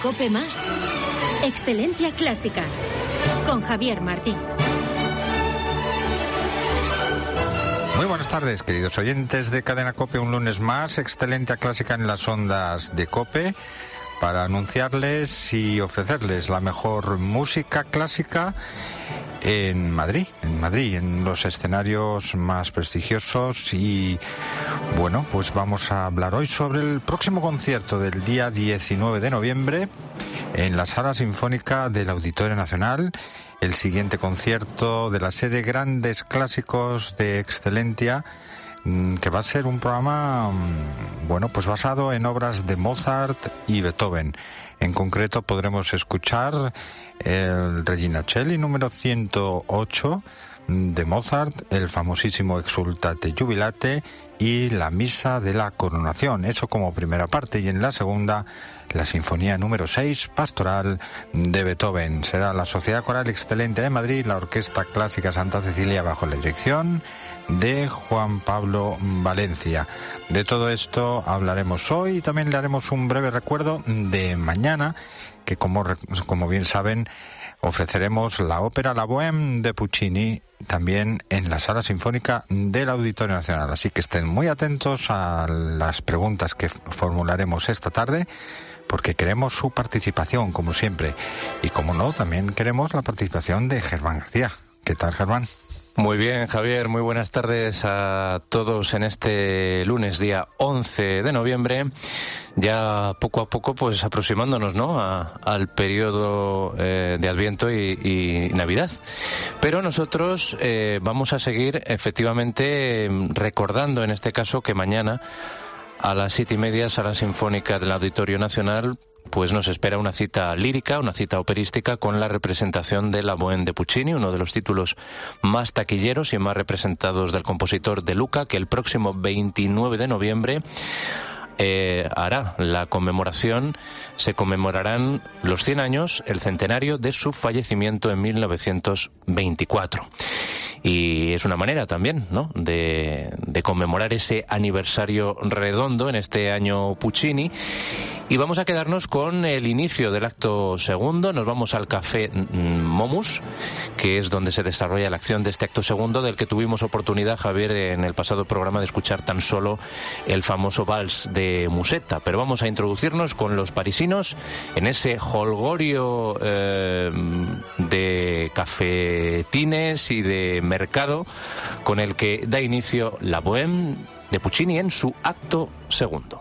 COPE+, Excelencia Clásica, con Javier Martín. Muy buenas tardes, queridos oyentes de Cadena COPE. Un lunes más, Excelencia Clásica en las ondas de COPE, para anunciarles y ofrecerles la mejor música clásica en Madrid, en los escenarios más prestigiosos. Y bueno, pues vamos a hablar hoy sobre el próximo concierto del día 19 de noviembre en la Sala Sinfónica del Auditorio Nacional, el siguiente concierto de la serie Grandes Clásicos de Excelencia, que va a ser un programa, bueno, pues basado en obras de Mozart y Beethoven. En concreto podremos escuchar el Regina Coeli número 108 de Mozart, el famosísimo Exultate Jubilate y la Misa de la Coronación, eso como primera parte, y en la segunda la Sinfonía número 6, Pastoral de Beethoven. Será la Sociedad Coral Excelencia de Madrid, la Orquesta Clásica Santa Cecilia, bajo la dirección de Juan Pablo Valencia. De todo esto hablaremos hoy y también le haremos un breve recuerdo de mañana, que como bien saben, ofreceremos la ópera La Bohème de Puccini, también en la Sala Sinfónica del Auditorio Nacional. Así que estén muy atentos a las preguntas que formularemos esta tarde, porque queremos su participación, como siempre. Y como no, también queremos la participación de Germán García. ¿Qué tal, Germán? Muy bien, Javier, muy buenas tardes a todos en este lunes, día 11 de noviembre, ya poco a poco pues aproximándonos, ¿no?, al periodo de Adviento y Navidad. Pero nosotros vamos a seguir efectivamente recordando, en este caso, que mañana a las 7:30, Sala Sinfónica del Auditorio Nacional, pues nos espera una cita lírica, una cita operística con la representación de La Bohème de Puccini, uno de los títulos más taquilleros y más representados del compositor De Luca, que el próximo 29 de noviembre hará la conmemoración. Se conmemorarán los 100 años, el centenario de su fallecimiento en 1924. Y es una manera también, ¿no?, de conmemorar ese aniversario redondo en este año Puccini. Y vamos a quedarnos con el inicio del acto segundo. Nos vamos al Café Momus, que es donde se desarrolla la acción de este acto segundo, del que tuvimos oportunidad, Javier, en el pasado programa, de escuchar tan solo el famoso vals de Musetta. Pero vamos a introducirnos con los parisinos en ese jolgorio de cafetines y de mercado con el que da inicio La Bohème de Puccini en su acto segundo.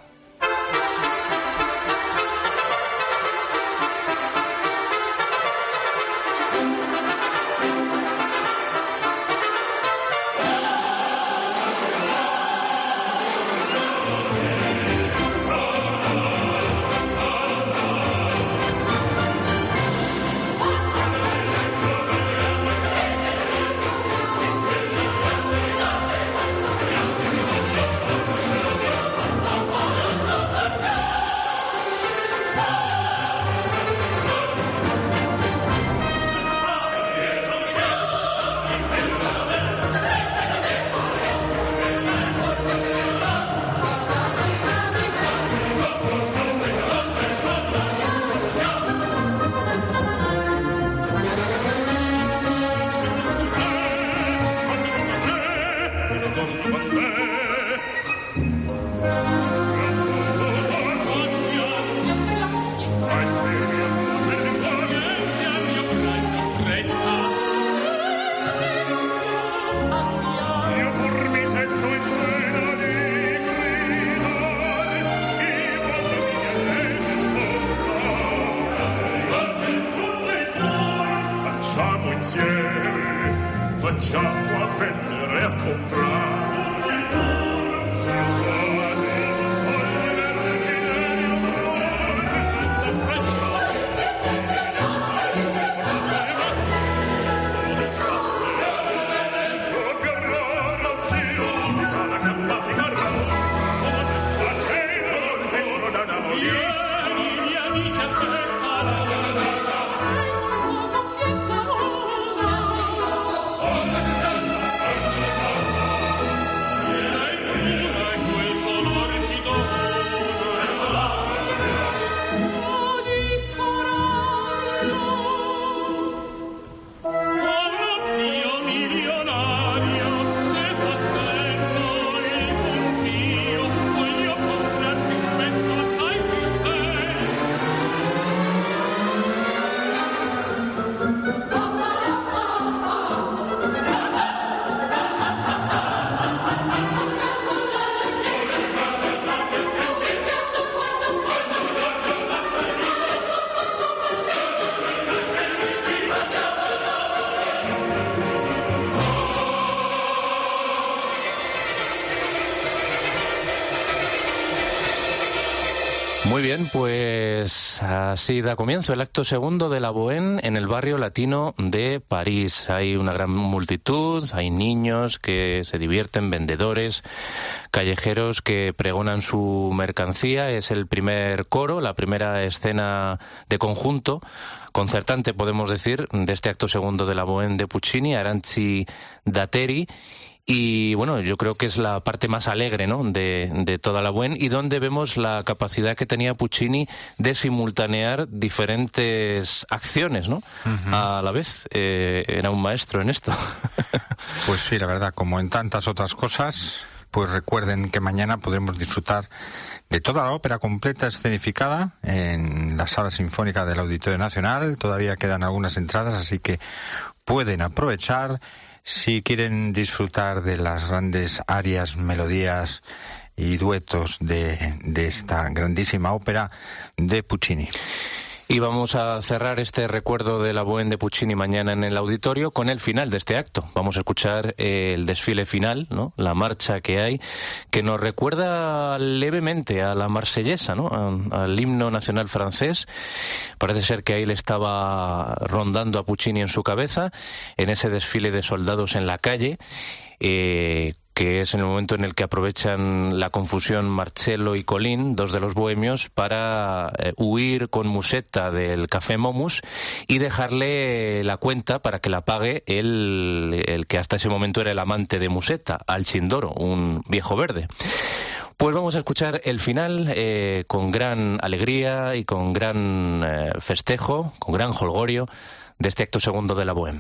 Muy bien, pues así da comienzo el acto segundo de la Bohème en el barrio latino de París. Hay una gran multitud, hay niños que se divierten, vendedores, callejeros que pregonan su mercancía. Es el primer coro, la primera escena de conjunto, concertante podemos decir, de este acto segundo de la Bohème de Puccini, Aranci Datteri. Y bueno, yo creo que es la parte más alegre, ¿no?, de toda la Bohème, y donde vemos la capacidad que tenía Puccini de simultanear diferentes acciones, ¿no? A la vez. Era un maestro en esto. Pues sí, la verdad, como en tantas otras cosas, pues recuerden que mañana podremos disfrutar de toda la ópera completa escenificada en la Sala Sinfónica del Auditorio Nacional. Todavía quedan algunas entradas, así que pueden aprovechar si quieren disfrutar de las grandes arias, melodías y duetos de esta grandísima ópera de Puccini. Y vamos a cerrar este recuerdo de la Bohème de Puccini mañana en el auditorio con el final de este acto. Vamos a escuchar el desfile final, ¿no?, la marcha que hay, que nos recuerda levemente a la marsellesa, ¿no?, al himno nacional francés. Parece ser que ahí le estaba rondando a Puccini en su cabeza, en ese desfile de soldados en la calle, que es en el momento en el que aprovechan la confusión Marcello y Colin, dos de los bohemios, para huir con Musetta del Café Momus y dejarle la cuenta para que la pague el que hasta ese momento era el amante de Musetta, Alcindoro, un viejo verde. Pues vamos a escuchar el final con gran alegría y con gran festejo, con gran jolgorio de este acto segundo de la Bohème.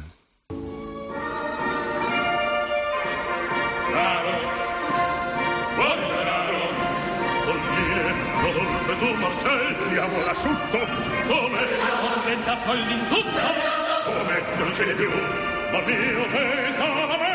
Siamo l'asciutto, come tormentato all'indutto, come non ce n'è più, ma mio pesame.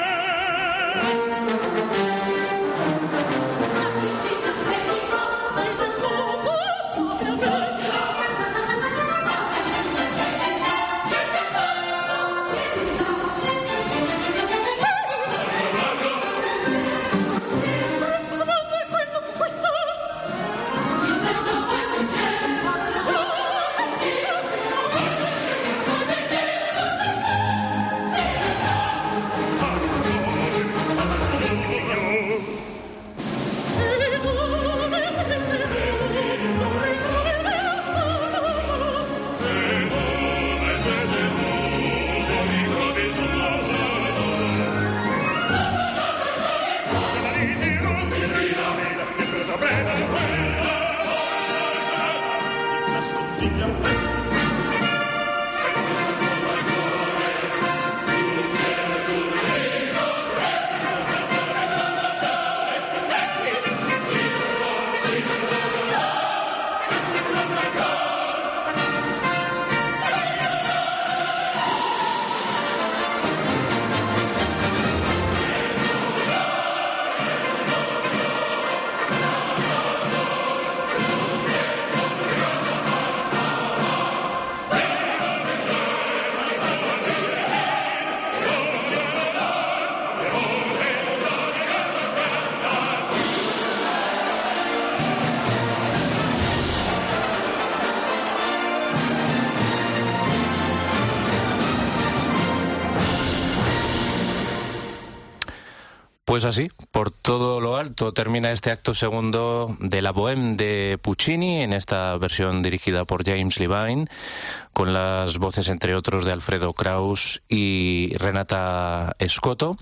Pues así, por todo lo alto, termina este acto segundo de la Bohème de Puccini, en esta versión dirigida por James Levine, con las voces, entre otros, de Alfredo Kraus y Renata Scotto.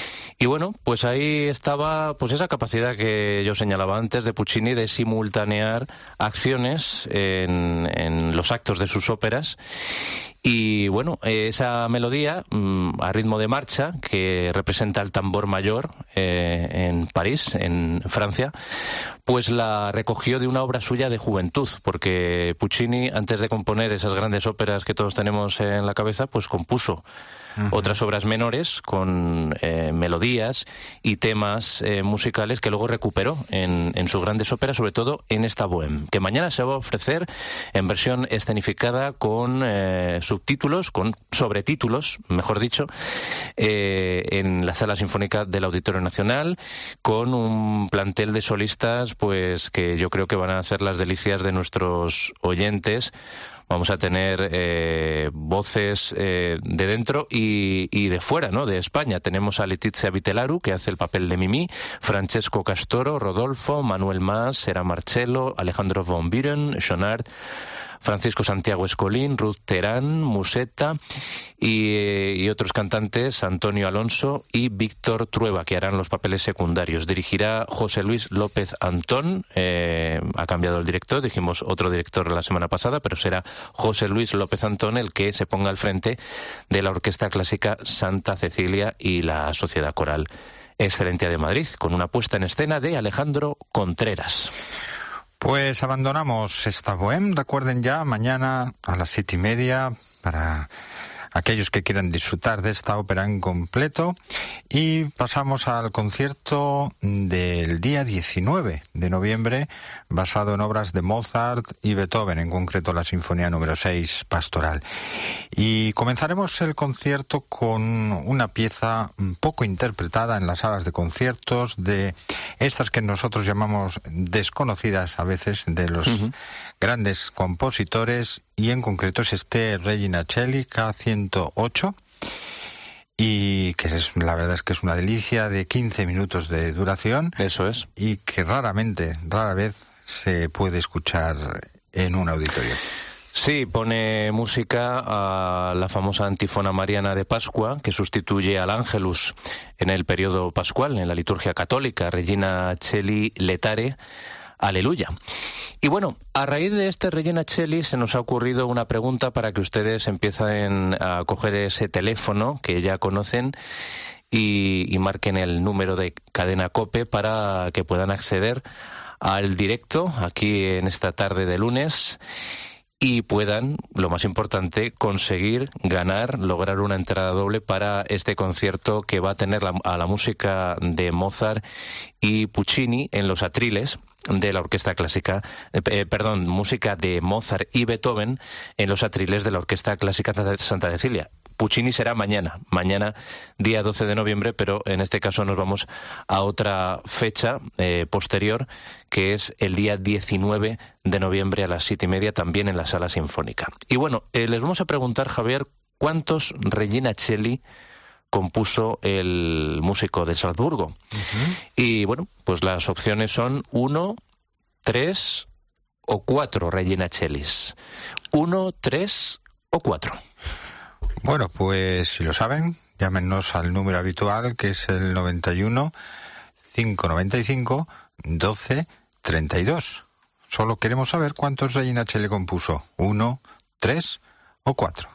Y bueno, pues ahí estaba pues esa capacidad que yo señalaba antes de Puccini de simultanear acciones en los actos de sus óperas. Y bueno, esa melodía a ritmo de marcha que representa el tambor mayor en París, en Francia, pues la recogió de una obra suya de juventud, porque Puccini, antes de componer esas grandes óperas que todos tenemos en la cabeza, pues compuso otras obras menores con melodías y temas musicales que luego recuperó en sus grandes óperas, sobre todo en esta Bohème, que mañana se va a ofrecer en versión escenificada con subtítulos, con sobretítulos, mejor dicho, en la Sala Sinfónica del Auditorio Nacional, con un plantel de solistas pues que yo creo que van a hacer las delicias de nuestros oyentes. Vamos a tener voces de dentro y de fuera, ¿no? De España. Tenemos a Letizia Vitelaru, que hace el papel de Mimi, Francesco Castoro, Rodolfo, Manuel Mas, Sera Marcello, Alejandro von Buren, Schonard, Francisco Santiago Escolín, Ruth Terán, Musetta y otros cantantes, Antonio Alonso y Víctor Trueba, que harán los papeles secundarios. Dirigirá José Luis López Antón, ha cambiado el director, dijimos otro director la semana pasada, pero será José Luis López Antón el que se ponga al frente de la Orquesta Clásica Santa Cecilia y la Sociedad Coral Excelentia de Madrid, con una puesta en escena de Alejandro Contreras. Pues abandonamos esta bohème. Recuerden ya, mañana a las 7:30 para aquellos que quieran disfrutar de esta ópera en completo. Y pasamos al concierto del día 19 de noviembre, basado en obras de Mozart y Beethoven, en concreto la Sinfonía número 6, Pastoral. Y comenzaremos el concierto con una pieza poco interpretada en las salas de conciertos, de estas que nosotros llamamos desconocidas a veces, de los grandes compositores, y en concreto es este Regina Coeli K108, y que la verdad es que es una delicia, de 15 minutos de duración. Eso es. Y que rara vez se puede escuchar en un auditorio. Sí, pone música a la famosa antífona mariana de Pascua, que sustituye al Ángelus en el periodo pascual, en la liturgia católica, Regina Coeli Letare, Aleluya. Y bueno, a raíz de este Regina Coeli se nos ha ocurrido una pregunta para que ustedes empiecen a coger ese teléfono que ya conocen y marquen el número de Cadena COPE para que puedan acceder al directo aquí en esta tarde de lunes y puedan, lo más importante, conseguir lograr una entrada doble para este concierto que va a tener a la música de Mozart y Puccini en los atriles de la Orquesta Clásica, música de Mozart y Beethoven en los atriles de la Orquesta Clásica Santa Cecilia. Puccini será mañana, día 12 de noviembre, pero en este caso nos vamos a otra fecha posterior, que es el día 19 de noviembre a las 7:30, también en la Sala Sinfónica. Y bueno, les vamos a preguntar, Javier, ¿cuántos Regina Coeli compuso el músico de Salzburgo? Y bueno, pues las opciones son 1, 3 o 4 Regina Coelis. 1, 3 o 4. Bueno, pues si lo saben, llámenos al número habitual, que es el 91 595 12 32. Solo queremos saber cuántos Regina Coeli compuso. 1, 3 o 4.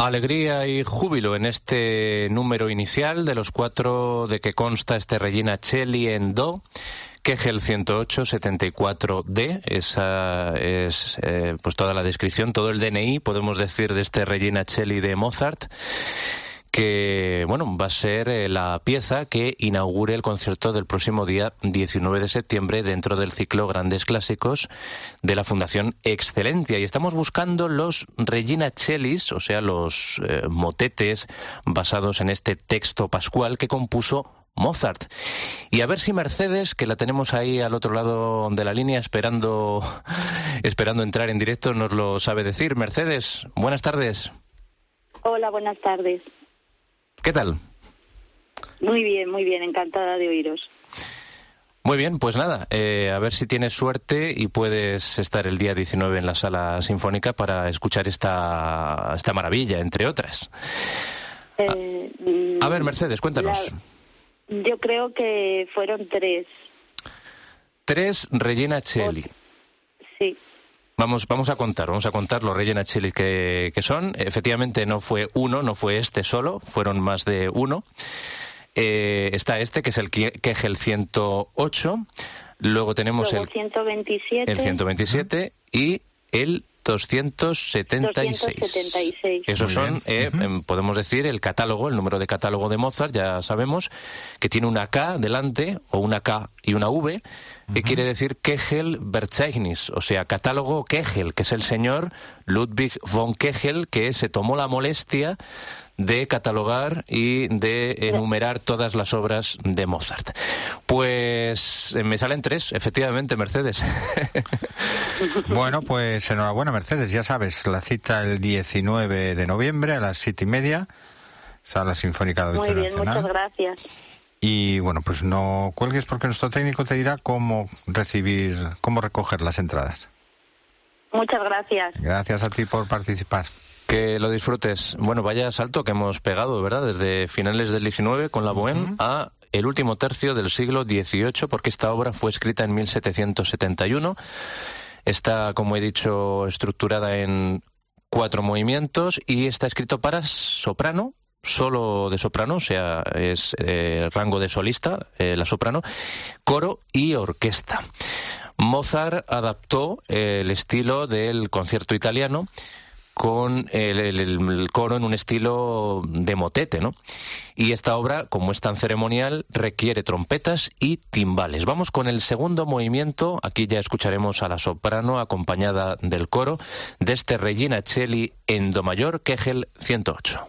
Alegría y júbilo en este número inicial de los 4 de que consta este Regina Coeli en Do. Kegel 108 74D, esa es pues toda la descripción, todo el DNI, podemos decir, de este Regina Coeli de Mozart, que bueno, va a ser la pieza que inaugure el concierto del próximo día 19 de septiembre dentro del ciclo Grandes Clásicos de la Fundación Excelentia. Y estamos buscando los Regina Coelis, o sea, los motetes basados en este texto pascual que compuso Mozart. Y a ver si Mercedes, que la tenemos ahí al otro lado de la línea esperando entrar en directo, nos lo sabe decir. Mercedes, buenas tardes. Hola, buenas tardes. ¿Qué tal? Muy bien, encantada de oíros. Muy bien, pues nada, a ver si tienes suerte y puedes estar el día 19 en la Sala Sinfónica para escuchar esta maravilla, entre otras. A ver, Mercedes, cuéntanos. Yo creo que fueron 3. 3 Regina Coeli. Sí. Vamos a contar los Regina Coeli que son. Efectivamente no fue uno, no fue este solo, fueron más de uno. Está este, que es el Kegel 108. Luego tenemos el 127. El 127 y el 276. Esos son, podemos decir, el catálogo, el número de catálogo de Mozart, ya sabemos, que tiene una K delante, o una K y una V, que quiere decir Kegel Verzeichnis, o sea, catálogo Kegel, que es el señor Ludwig von Kegel, que se tomó la molestia de catalogar y de enumerar todas las obras de Mozart. Pues me salen 3, efectivamente, Mercedes. Bueno, pues enhorabuena, Mercedes. Ya sabes, la cita el 19 de noviembre a las 7:30, Sala Sinfónica de Auditorio Nacional. Muy bien, muchas gracias. Y bueno, pues no cuelgues porque nuestro técnico te dirá cómo recoger las entradas. Muchas gracias. Gracias a ti por participar. Que lo disfrutes. Bueno, vaya salto que hemos pegado, ¿verdad? Desde finales del 19 con la Bohème a el último tercio del siglo XVIII, porque esta obra fue escrita en 1771. Está, como he dicho, estructurada en 4 movimientos y está escrito para soprano, solo de soprano, o sea, es rango de solista, la soprano, coro y orquesta. Mozart adaptó el estilo del concierto italiano con el coro en un estilo de motete, ¿no? Y esta obra, como es tan ceremonial, requiere trompetas y timbales. Vamos con el segundo movimiento. Aquí ya escucharemos a la soprano acompañada del coro de este Regina Coeli en do mayor, Kegel 108.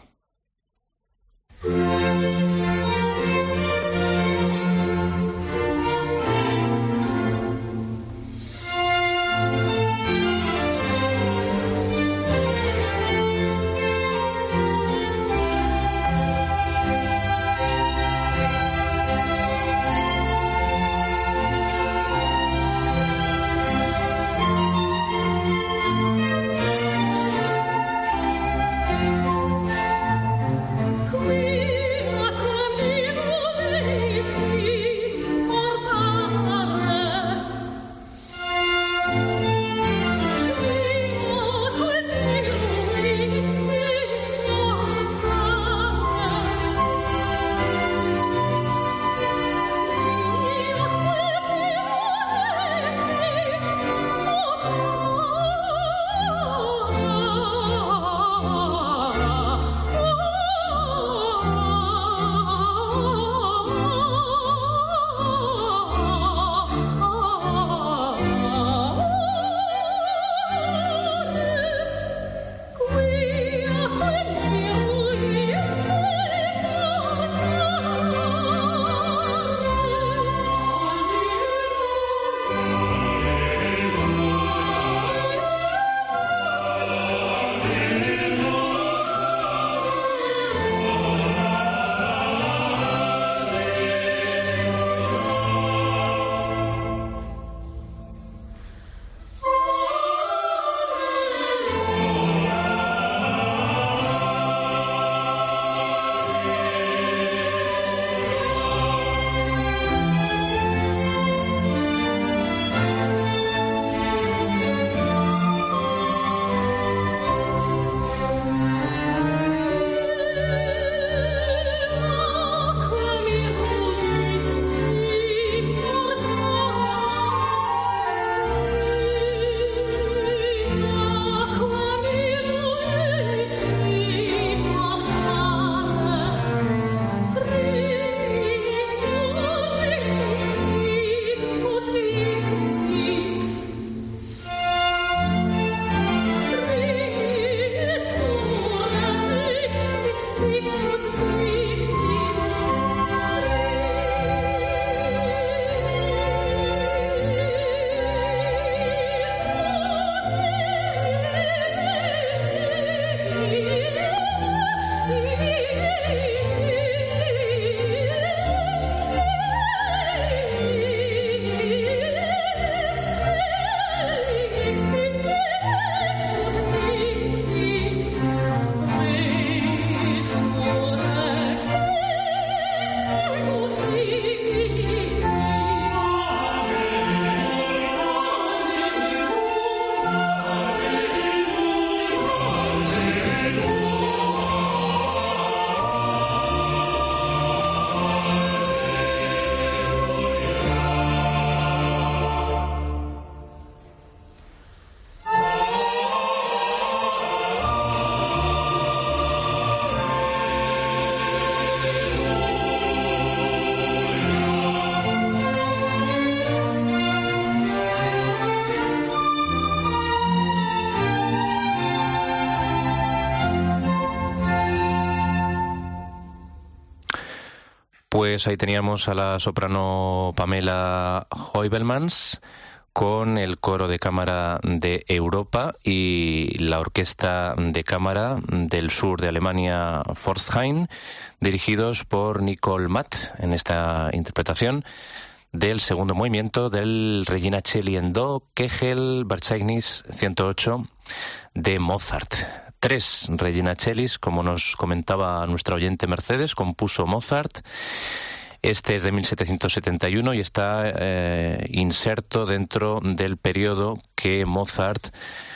Pues ahí teníamos a la soprano Pamela Hoibelmans con el coro de cámara de Europa y la orquesta de cámara del sur de Alemania, Pforzheim, dirigidos por Nicole Matt en esta interpretación del segundo movimiento del Regina Coeli en Do, Kegel, Verzeichnis 108 de Mozart. 3 Regina Coelis, como nos comentaba nuestra oyente Mercedes, compuso Mozart. Este es de 1771 y está inserto dentro del periodo que Mozart,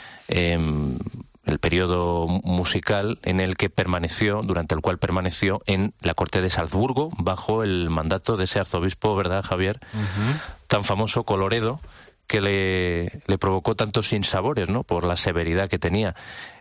el periodo musical en el que permaneció, durante el cual permaneció en la corte de Salzburgo, bajo el mandato de ese arzobispo, ¿verdad, Javier? Uh-huh. Tan famoso Coloredo, que le provocó tantos sinsabores, ¿no?, por la severidad que tenía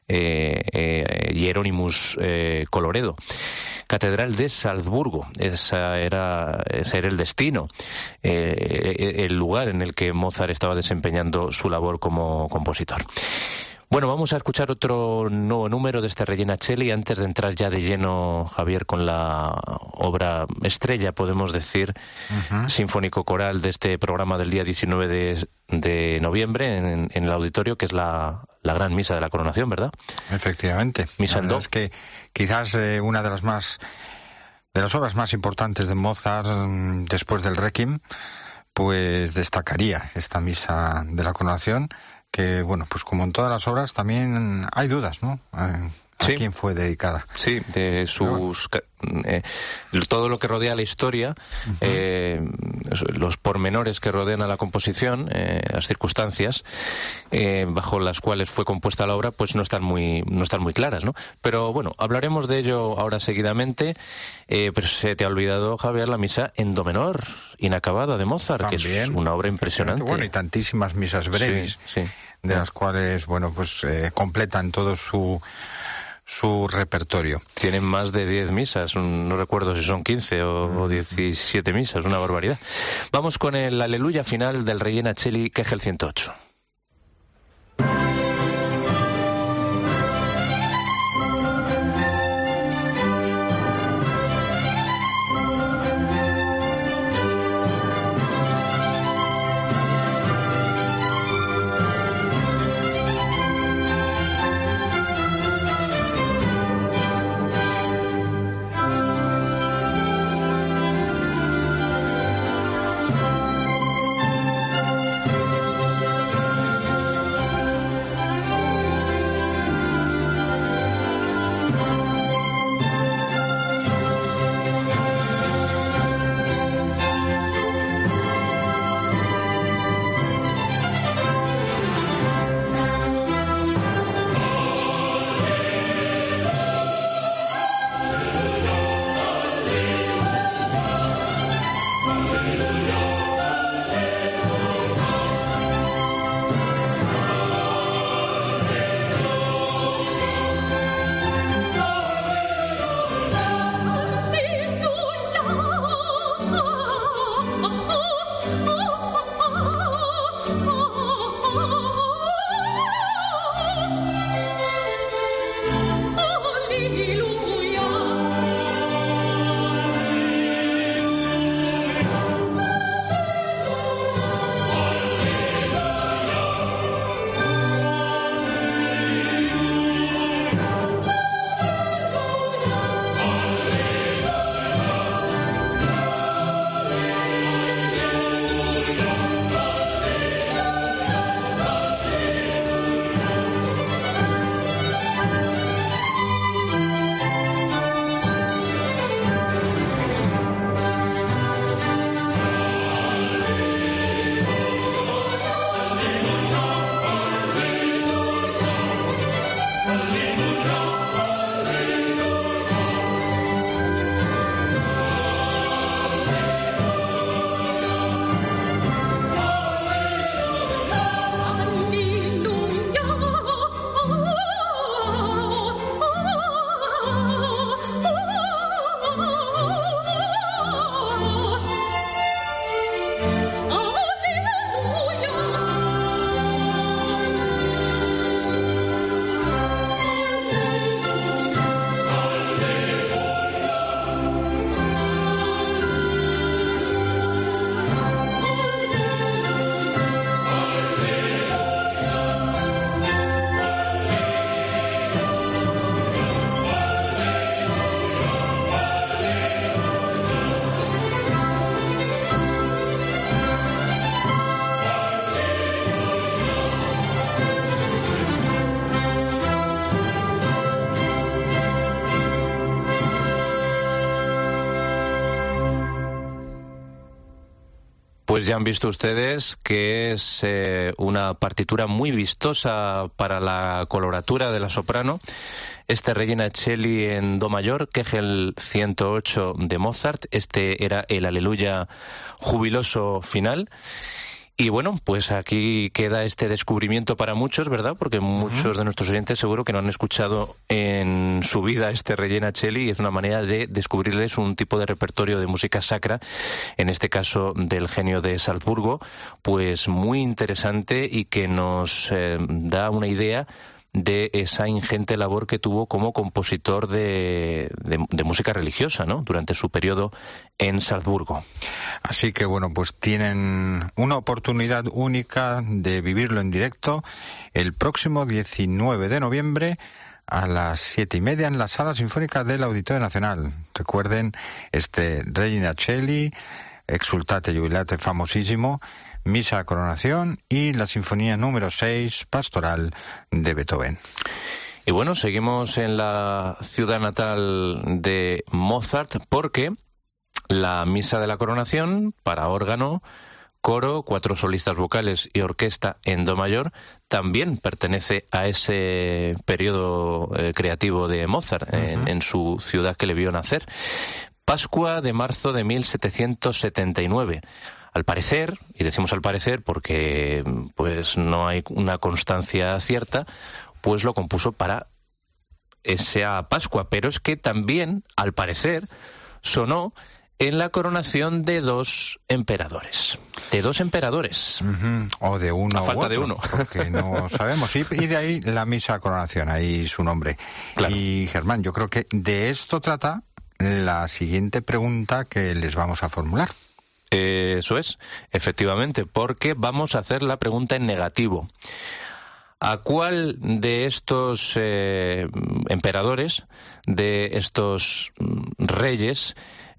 Hieronymus Coloredo. Catedral de Salzburgo, ese era el destino, el lugar en el que Mozart estaba desempeñando su labor como compositor. Bueno, vamos a escuchar otro nuevo número de este Regina Coeli antes de entrar ya de lleno, Javier, con la obra estrella, podemos decir, sinfónico-coral de este programa del día 19 de noviembre en el auditorio, que es la Gran Misa de la Coronación, ¿verdad? Efectivamente. Misa en Do. Es que quizás una de las obras más importantes de Mozart después del Requiem, pues destacaría esta Misa de la Coronación, que, bueno, pues como en todas las obras también hay dudas, ¿no? ¿A quién fue dedicada? Sí, de sus... todo lo que rodea la historia, los pormenores que rodean a la composición, las circunstancias bajo las cuales fue compuesta la obra, pues no están muy claras, ¿no? Pero bueno, hablaremos de ello ahora seguidamente. Pero se te ha olvidado, Javier, la misa en do menor, inacabada, de Mozart, también, que es una obra impresionante. Bueno, y tantísimas misas brevis, sí. De las cuales, bueno, pues completan todo su repertorio. Tienen más de 10 misas, no recuerdo si son 15 o 17 misas, una barbaridad. Vamos con el Aleluya final del Regina Coeli, Kegel 108. Pues ya han visto ustedes que es una partitura muy vistosa para la coloratura de la soprano. Este Regina Coeli en do mayor, Kegel 108 de Mozart. Este era el Aleluya jubiloso final. Y bueno, pues aquí queda este descubrimiento para muchos, ¿verdad? Porque muchos de nuestros oyentes seguro que no han escuchado en su vida este Regina Coeli, y es una manera de descubrirles un tipo de repertorio de música sacra, en este caso del genio de Salzburgo, pues muy interesante y que nos da una idea de esa ingente labor que tuvo como compositor de música religiosa, ¿no?, durante su periodo en Salzburgo. Así que bueno, pues tienen una oportunidad única de vivirlo en directo el próximo 19 de noviembre a las 7:30 en la Sala Sinfónica del Auditorio Nacional. Recuerden, este Regina Coeli, Exultate Jubilate famosísimo, Misa Coronación y la Sinfonía número 6, Pastoral de Beethoven. Y bueno, seguimos en la ciudad natal de Mozart porque la Misa de la Coronación para órgano, coro, 4 solistas vocales y orquesta en do mayor también pertenece a ese periodo creativo de Mozart en su ciudad que le vio nacer. Pascua de marzo de 1779. Al parecer, y decimos al parecer porque pues no hay una constancia cierta, pues lo compuso para esa Pascua, pero es que también, al parecer, sonó en la coronación de 2 emperadores. De 2 emperadores. O de uno. A falta de uno. Porque no sabemos. Y de ahí la Misa Coronación, ahí su nombre. Claro. Y Germán, yo creo que de esto trata la siguiente pregunta que les vamos a formular. Eso es, efectivamente, porque vamos a hacer la pregunta en negativo. ¿A cuál de estos emperadores, de estos reyes,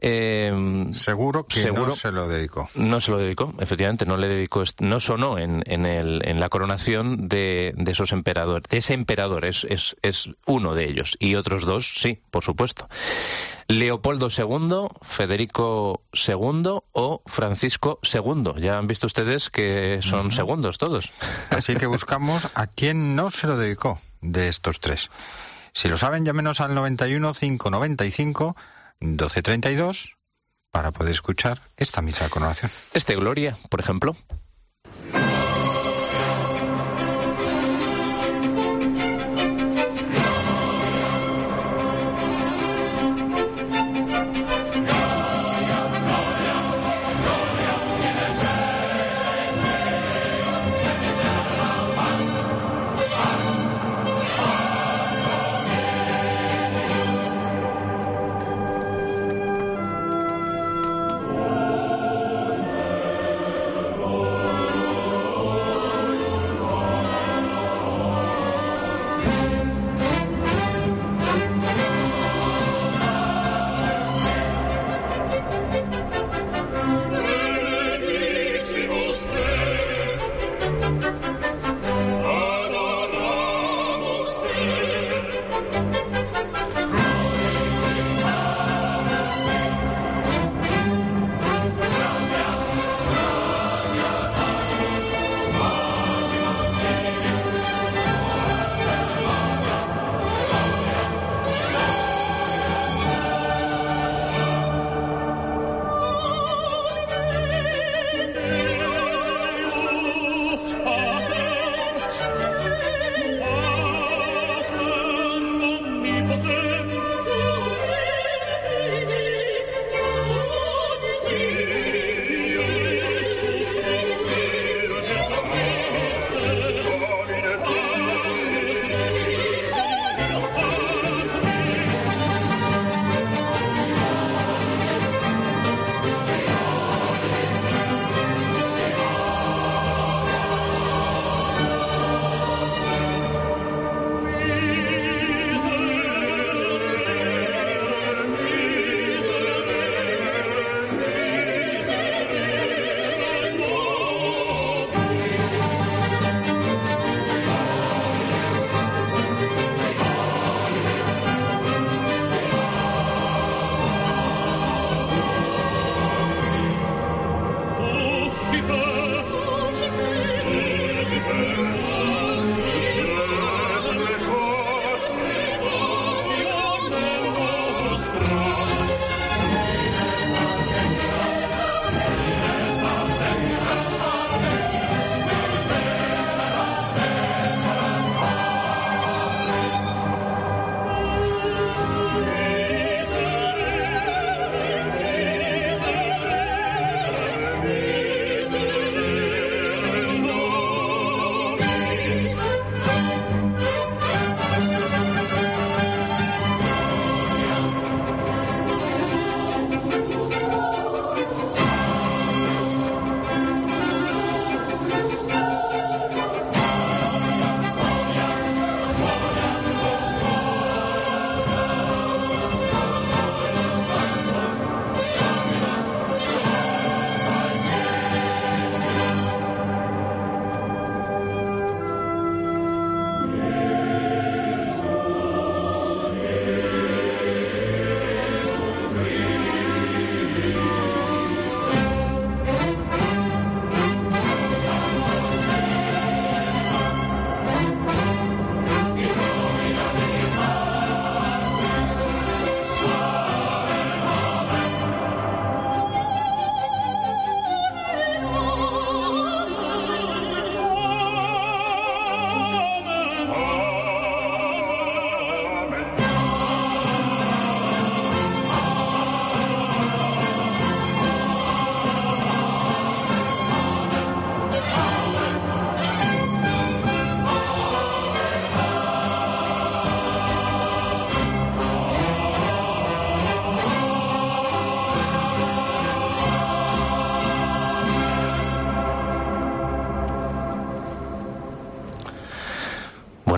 seguro no se lo dedicó? No se lo dedicó, efectivamente, no le dedicó, no sonó en la coronación de esos emperadores. De ese emperador es uno de ellos, y otros 2 sí, por supuesto. Leopoldo II, Federico II o Francisco II. Ya han visto ustedes que son segundos todos. Así que buscamos a quién no se lo dedicó de estos 3. Si lo saben, llámenos al 91 595 1232 para poder escuchar esta Misa de Coronación. Gloria, por ejemplo.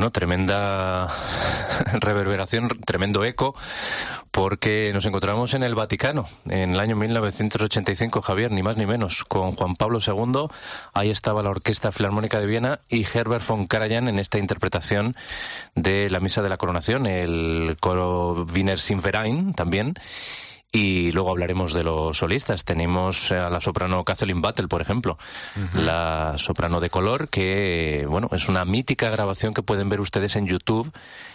bueno, tremenda reverberación, tremendo eco, porque nos encontramos en el Vaticano, en el año 1985, Javier, ni más ni menos, con Juan Pablo II. Ahí estaba la Orquesta Filarmónica de Viena y Herbert von Karajan en esta interpretación de la Misa de la Coronación, el coro Wiener Sinverein también. Y luego hablaremos de los solistas. Tenemos a la soprano Kathleen Battle, por ejemplo, la soprano de color, que bueno, es una mítica grabación que pueden ver ustedes en YouTube,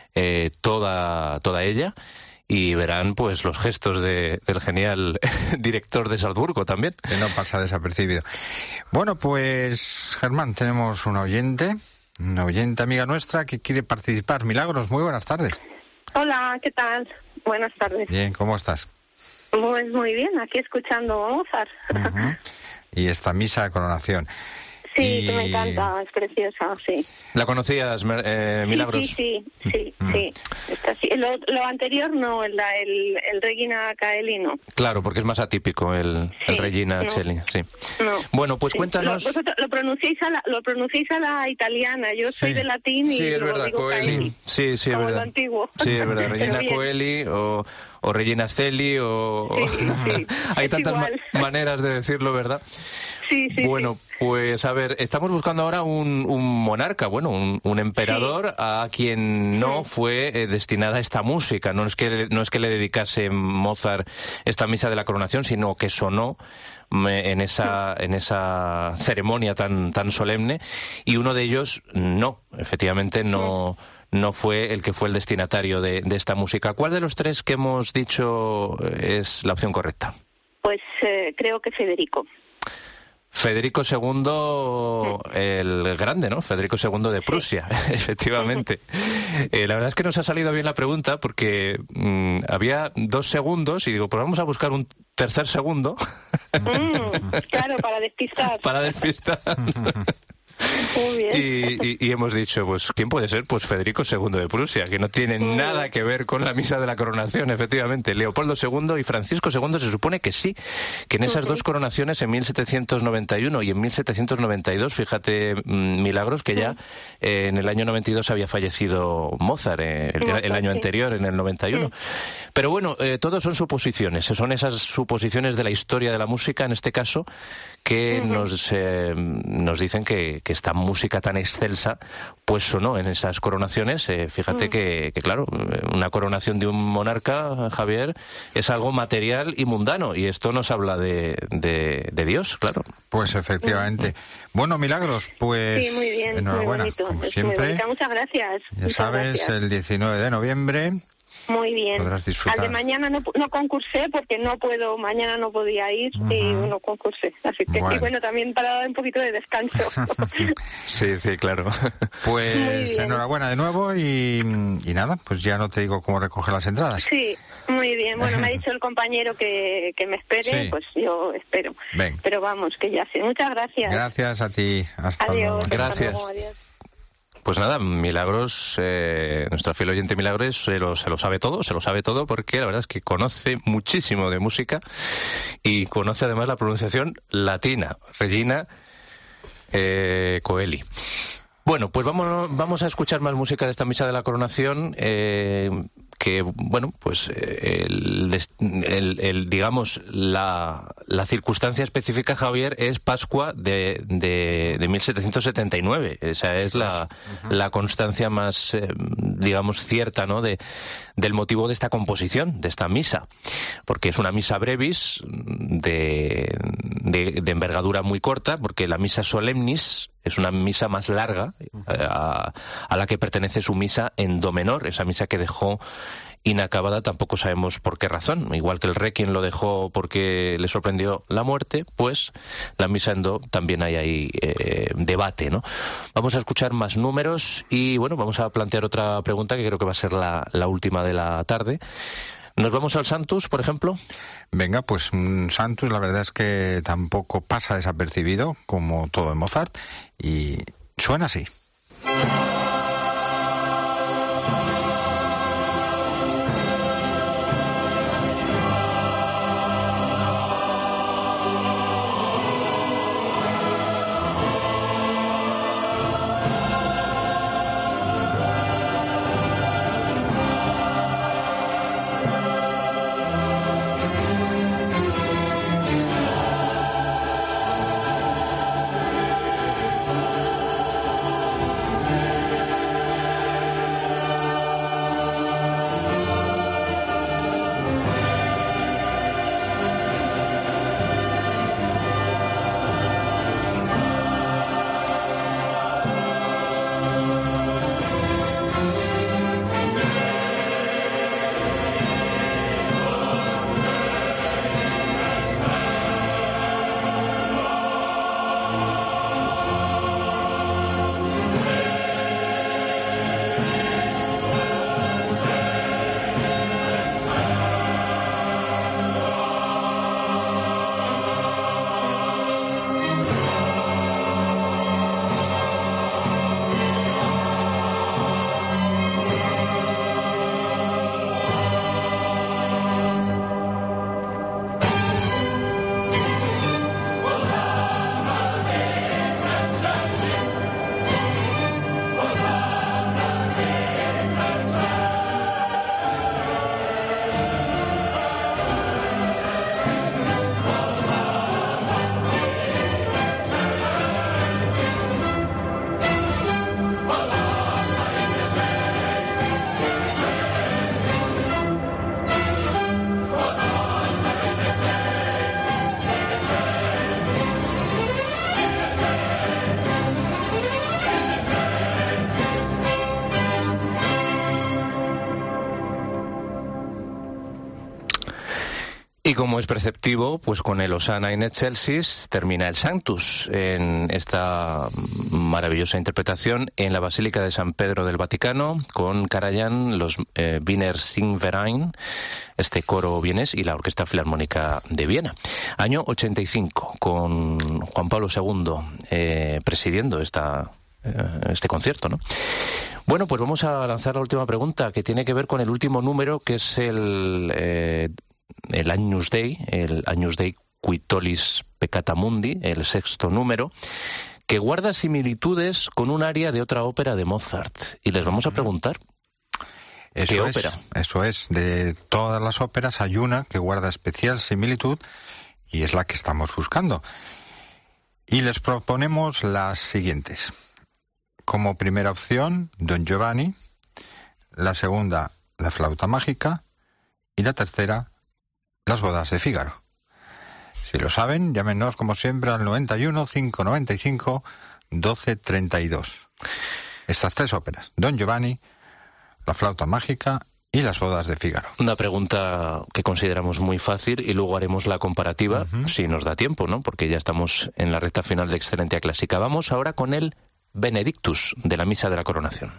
toda ella, y verán pues los gestos del genial director de Salzburgo también. Que no pasa desapercibido. Bueno, pues Germán, tenemos una oyente amiga nuestra que quiere participar. Milagros, muy buenas tardes. Hola, ¿qué tal? Buenas tardes. Bien, ¿cómo estás? Pues muy bien, aquí escuchando a Mozart. Y esta misa de coronación. Sí, que me encanta, es preciosa, sí. ¿La conocías, Milagros? Sí. Esta sí. Lo anterior no, el Regina Coeli no. Claro, porque es más atípico el Regina Coeli, sí. No. Bueno, pues cuéntanos... Vosotros lo pronunciéis a la italiana, yo soy de latín y es lo verdad, digo Coeli. Sí, es como verdad. lo antiguo. Sí, es verdad, Regina Coeli o Regina Coeli o... Sí. Hay es tantas maneras de decirlo, ¿verdad? Sí. Bueno, pues a ver, estamos buscando ahora un monarca, bueno, un emperador a quien no fue destinada esta música. No es que le dedicase Mozart esta misa de la coronación, sino que sonó en esa ceremonia tan solemne, y uno de ellos efectivamente no fue el que fue el destinatario de esta música. ¿Cuál de los tres que hemos dicho es la opción correcta? Pues creo que Federico. Federico II el Grande, ¿no? Federico II de Prusia, efectivamente. La verdad es que nos ha salido bien la pregunta porque había 2 segundos y digo, pues vamos a buscar un tercer segundo. Claro, para despistar. Para despistar. Muy bien. Y hemos dicho, pues, ¿quién puede ser? Pues Federico II de Prusia, que no tiene nada que ver con la misa de la coronación, efectivamente. Leopoldo II y Francisco II se supone que sí, que en esas 2 coronaciones, en 1791 y en 1792, fíjate, Milagros, que ya en el año 92 había fallecido Mozart, el año anterior, en el 91. Pero bueno, todos son suposiciones, son esas suposiciones de la historia de la música, en este caso, que nos dicen que esta música tan excelsa pues sonó en esas coronaciones. Fíjate que claro, una coronación de un monarca, Javier, es algo material y mundano, y esto nos habla de Dios, claro. Pues efectivamente. Bueno, Milagros, pues sí, muy bien, enhorabuena, muy bonito, como es siempre. Muy bonita. Muchas gracias. Ya sabes, el 19 de noviembre. Muy bien. Podrás disfrutar. Al de mañana no concursé porque mañana no podía ir y no concursé. Así que, y bueno, también para dar un poquito de descanso. Sí, claro. Pues enhorabuena de nuevo y nada, pues ya no te digo cómo recoger las entradas. Sí, muy bien. Bueno, me ha dicho el compañero que me espere, pues yo espero. Ven. Pero vamos, que ya sé. Muchas gracias. Gracias a ti. Hasta luego. Gracias. Hasta luego, adiós. Pues nada, Milagros, nuestra fiel oyente Milagros se lo sabe todo porque la verdad es que conoce muchísimo de música y conoce además la pronunciación latina, Regina Coeli. Bueno, pues vamos a escuchar más música de esta misa de la coronación, que bueno, pues digamos la circunstancia específica, Javier, es Pascua de 1779. Esa es la constancia más digamos cierta, ¿no?, del motivo de esta composición, de esta misa, porque es una misa brevis de envergadura muy corta, porque la misa solemnis es una misa más larga a la que pertenece su misa en do menor, esa misa que dejó inacabada, tampoco sabemos por qué razón. Igual que el Requiem lo dejó porque le sorprendió la muerte, pues la misa en do también hay ahí debate, ¿no? Vamos a escuchar más números y bueno, vamos a plantear otra pregunta que creo que va a ser la última de la tarde. ¿Nos vamos al Santus, por ejemplo? Venga, pues un Santus la verdad es que tampoco pasa desapercibido, como todo de Mozart, y suena así. Y como es perceptivo, pues con el Hosanna in excelsis termina el Sanctus en esta maravillosa interpretación en la Basílica de San Pedro del Vaticano, con Karajan, los Wiener Singverein, este coro vienés, y la Orquesta Filarmónica de Viena. Año 85, con Juan Pablo II presidiendo este concierto, ¿no? Bueno, pues vamos a lanzar la última pregunta, que tiene que ver con el último número, que es el Agnus Dei Quitolis Peccata Mundi, el sexto número, que guarda similitudes con un aria de otra ópera de Mozart. Y les vamos a preguntar, ¿qué ópera? Eso es, de todas las óperas hay una que guarda especial similitud y es la que estamos buscando. Y les proponemos las siguientes. Como primera opción, Don Giovanni, la segunda, La flauta mágica, y la tercera, Las bodas de Fígaro. Si lo saben, llámenos como siempre al 91 595 1232. Estas tres óperas, Don Giovanni, La flauta mágica y Las bodas de Fígaro. Una pregunta que consideramos muy fácil y luego haremos la comparativa, si nos da tiempo, ¿no? Porque ya estamos en la recta final de Excelentia Clásica. Vamos ahora con el Benedictus de la Misa de la Coronación.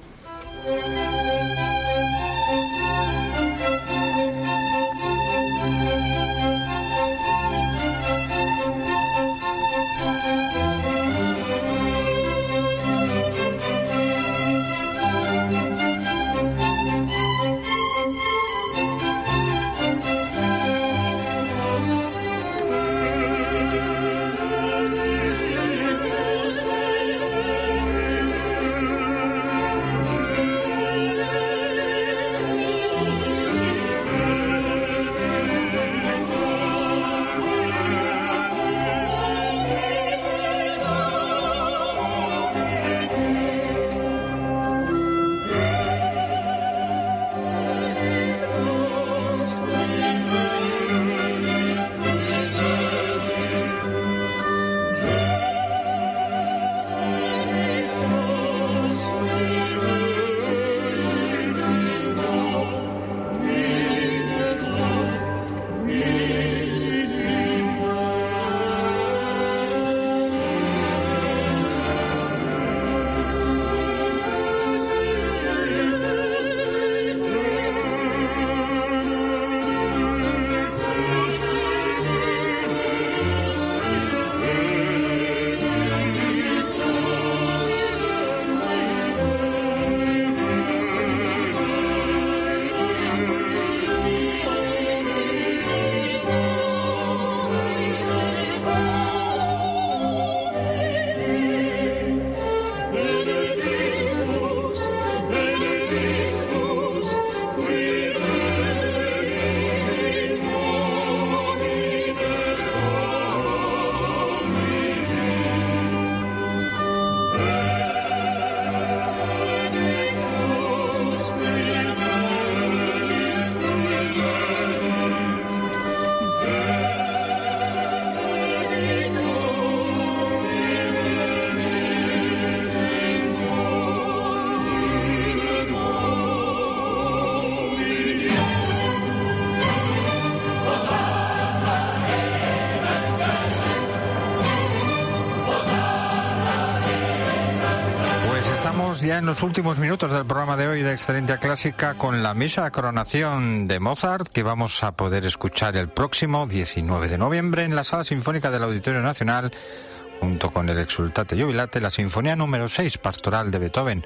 Ya en los últimos minutos del programa de hoy de Excelentia Clásica con la Misa de Coronación de Mozart, que vamos a poder escuchar el próximo 19 de noviembre en la Sala Sinfónica del Auditorio Nacional, junto con el Exultate Jubilate, la Sinfonía número 6 Pastoral de Beethoven,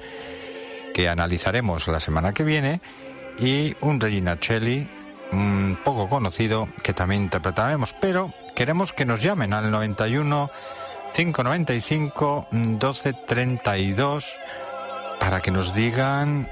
que analizaremos la semana que viene, y un Regina Coeli poco conocido que también interpretaremos, pero queremos que nos llamen al 91 595 1232 para que nos digan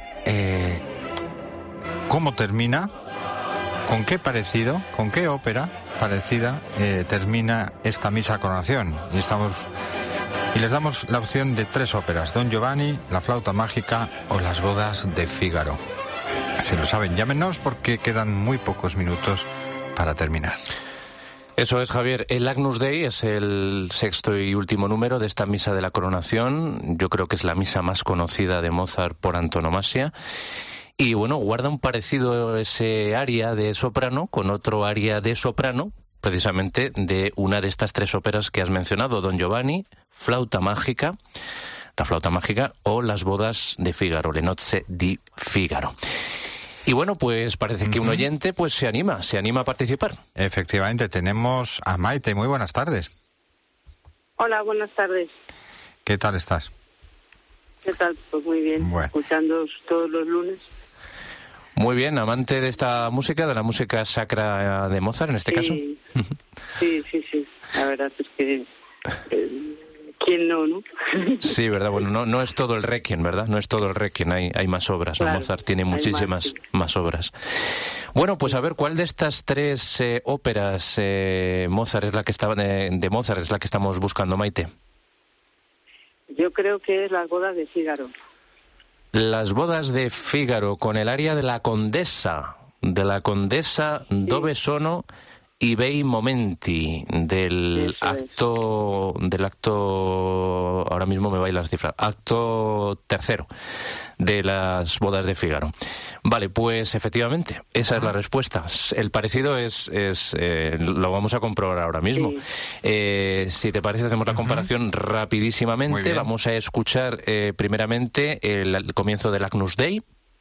cómo termina, con qué parecido, con qué ópera parecida termina esta Misa Coronación. Y les damos la opción de tres óperas: Don Giovanni, La flauta mágica o Las bodas de Fígaro. Si lo saben, llámenos porque quedan muy pocos minutos para terminar. Eso es, Javier. El Agnus Dei es el sexto y último número de esta Misa de la Coronación. Yo creo que es la misa más conocida de Mozart por antonomasia. Y bueno, guarda un parecido ese aria de soprano con otro aria de soprano, precisamente de una de estas 3 óperas que has mencionado, Don Giovanni, Flauta Mágica, La Flauta Mágica o Las Bodas de Fígaro, Le Nozze di Fígaro. Y bueno, pues parece que un oyente pues se anima a participar. Efectivamente, tenemos a Maite. Muy buenas tardes. Hola, buenas tardes. ¿Qué tal estás? ¿Qué tal? Pues muy bien, escuchándoos todos los lunes. Muy bien, amante de esta música, de la música sacra de Mozart en este caso. Sí. La verdad es que... ¿quién no? Sí, verdad. Bueno, no es todo el Requiem, ¿verdad? No es todo el Requiem, hay más obras. Claro, Mozart tiene muchísimas más obras. Bueno, pues a ver, ¿cuál de estas 3 óperas Mozart es la que estaba de Mozart es la que estamos buscando, Maite? Yo creo que es Las Bodas de Fígaro. Las Bodas de Fígaro, con el aria de la Condesa, Dove sono i bei momenti, del acto, ahora mismo me bailan las cifras, acto 3 de Las Bodas de Fígaro. Vale, pues efectivamente, esa es la respuesta. El parecido es lo vamos a comprobar ahora mismo. Sí. Si te parece, hacemos la comparación rapidísimamente. Vamos a escuchar primeramente el comienzo del Agnus Dei.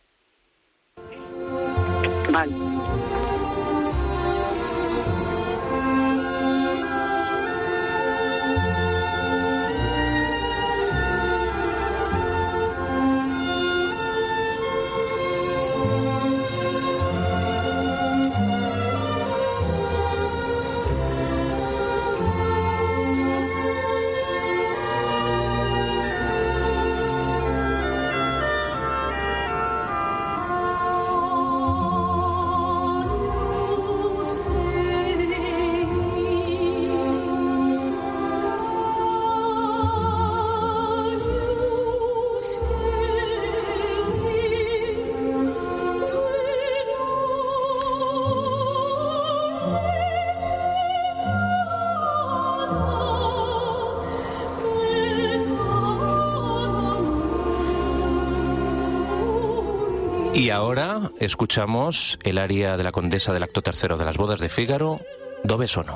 Vale. Y ahora escuchamos el aria de la Condesa del acto 3 de Las Bodas de Fígaro, Dove sono.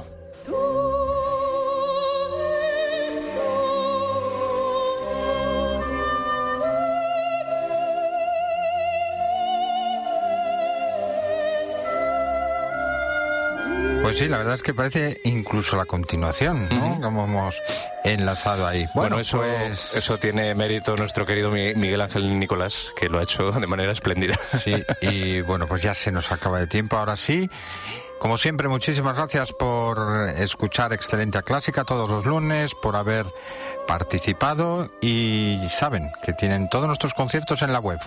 Pues sí, la verdad es que parece incluso la continuación, ¿no? Como hemos enlazado ahí. Bueno, eso tiene mérito nuestro querido Miguel Ángel Nicolás, que lo ha hecho de manera espléndida. Sí, y bueno, pues ya se nos acaba de tiempo. Ahora sí, como siempre, muchísimas gracias por escuchar Excelencia Clásica todos los lunes, por haber participado, y saben que tienen todos nuestros conciertos en la web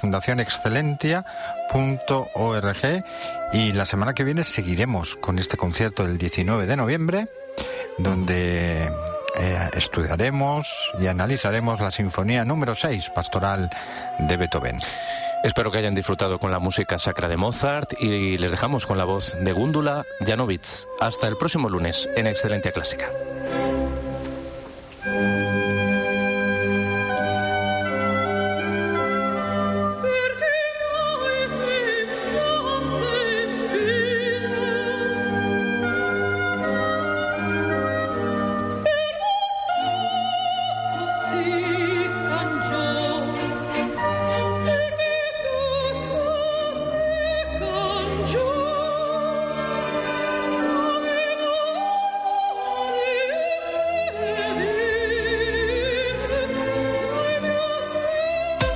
fundacionexcelentia.org, y la semana que viene seguiremos con este concierto del 19 de noviembre, donde estudiaremos y analizaremos la Sinfonía número 6, Pastoral de Beethoven. Espero que hayan disfrutado con la música sacra de Mozart y les dejamos con la voz de Gundula Janowicz. Hasta el próximo lunes en Excelencia Clásica.